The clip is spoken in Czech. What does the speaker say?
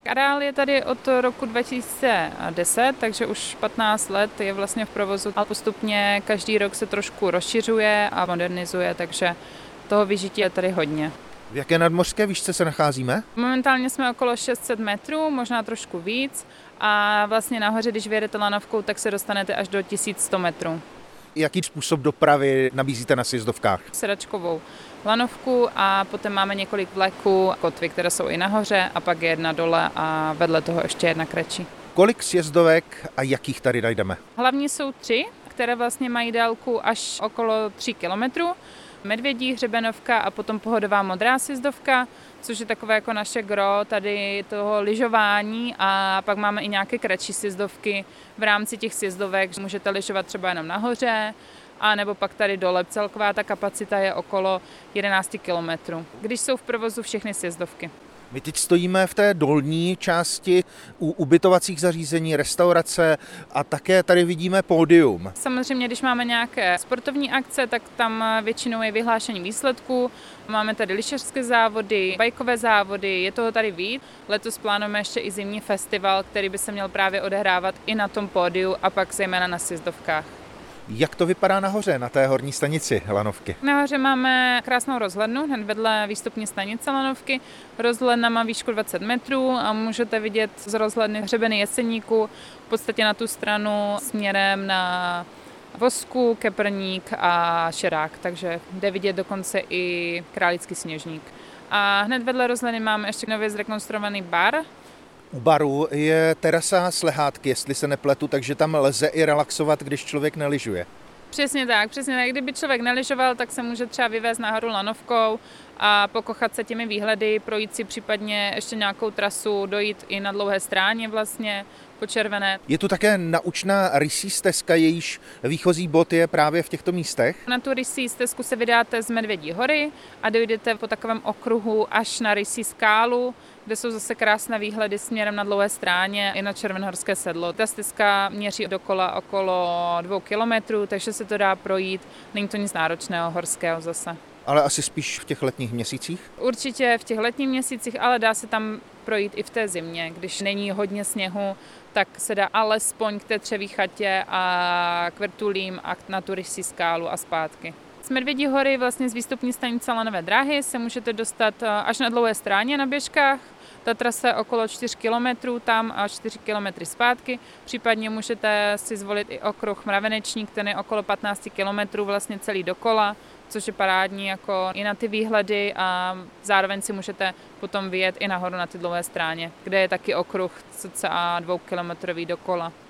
Areál je tady od roku 2010, takže už 15 let je vlastně v provozu a postupně každý rok se trošku rozšiřuje a modernizuje, takže toho vyžití je tady hodně. V jaké nadmořské výšce se nacházíme? Momentálně jsme okolo 600 metrů, možná trošku víc a vlastně nahoře, když vyjedete lanovkou, tak se dostanete až do 1100 metrů. Jaký způsob dopravy nabízíte na sjezdovkách? Sedačkovou lanovku a potom máme několik vleků, kotvy, které jsou i nahoře a pak je jedna dole a vedle toho ještě jedna kratší. Kolik sjezdovek a jakých tady najdeme? Hlavní jsou 3, které vlastně mají délku až okolo 3 kilometrů. Medvědí hřebenovka a potom pohodová modrá sjezdovka, což je takové jako naše gro tady toho lyžování a pak máme i nějaké kratší sjezdovky. V rámci těch sjezdovek můžete lyžovat třeba jenom nahoře, a nebo pak tady dole. Celková ta kapacita je okolo 11 kilometrů, když jsou v provozu všechny sjezdovky. My teď stojíme v té dolní části u ubytovacích zařízení, restaurace a také tady vidíme pódium. Samozřejmě, když máme nějaké sportovní akce, tak tam většinou je vyhlášení výsledků. Máme tady lyžařské závody, bajkové závody, je toho tady víc. Letos plánujeme ještě i zimní festival, který by se měl právě odehrávat i na tom pódiu a pak zejména na sjezdovkách. Jak to vypadá nahoře, na té horní stanici lanovky? Nahoře máme krásnou rozhlednu, hned vedle výstupní stanice lanovky. Rozhledna má výšku 20 metrů a můžete vidět z rozhledny hřebeny Jeseníku v podstatě na tu stranu směrem na Vosku, Keprník a Šerák, takže jde vidět dokonce i Králický Sněžník. A hned vedle rozhledny máme ještě nově zrekonstruovaný bar. U baru je terasa s lehátky, jestli se nepletu, takže tam lze i relaxovat, když člověk nelyžuje. Přesně tak. Kdyby člověk nelyžoval, tak se může třeba vyvést nahoru lanovkou a pokochat se těmi výhledy, projít si případně ještě nějakou trasu, dojít i na Dlouhé Stráně vlastně, po Červené. Je tu také naučná rysí stezka, jejíž výchozí bod je právě v těchto místech? Na tu rysí stezku se vydáte z Medvědí hory a dojdete po takovém okruhu až na Rysí skálu, kde jsou zase krásné výhledy směrem na Dlouhé Stráně i na Červenhorské sedlo. Ta stezka měří dokola okolo 2 kilometrů, takže se to dá projít. Není to nic náročného, horského zase. Ale asi spíš v těch letních měsících? Určitě v těch letních měsících, ale dá se tam projít i v té zimě. Když není hodně sněhu, tak se dá alespoň k té Třeví chatě a k vrtulím a na tu Rysí skálu a zpátky. Z Medvědí hory vlastně z výstupní stanice Lanové dráhy se můžete dostat až na Dlouhé Stráně na běžkách. Ta trasa je okolo 4 km tam a 4 km zpátky. Případně můžete si zvolit i okruh Mravenečník, ten je okolo 15 km vlastně celý dokola, což je parádní jako i na ty výhledy a zároveň si můžete potom vyjet i nahoru na ty Dlouhé Stráně, kde je taky okruh cca 2 kilometrový dokola.